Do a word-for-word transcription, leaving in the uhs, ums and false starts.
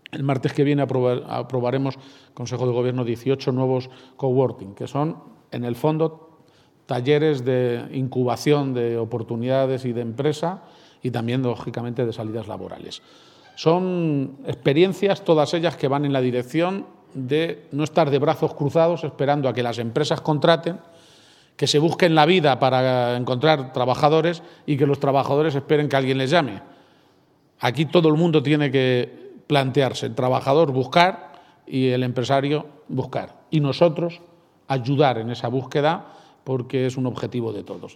El martes que viene aprobar, aprobaremos, Consejo de Gobierno, dieciocho nuevos coworking, que son, en el fondo, talleres de incubación de oportunidades y de empresa y también, lógicamente, de salidas laborales. Son experiencias, todas ellas, que van en la dirección de no estar de brazos cruzados esperando a que las empresas contraten, que se busquen la vida para encontrar trabajadores y que los trabajadores esperen que alguien les llame. Aquí todo el mundo tiene que plantearse, el trabajador buscar y el empresario buscar. Y nosotros ayudar en esa búsqueda, porque es un objetivo de todos.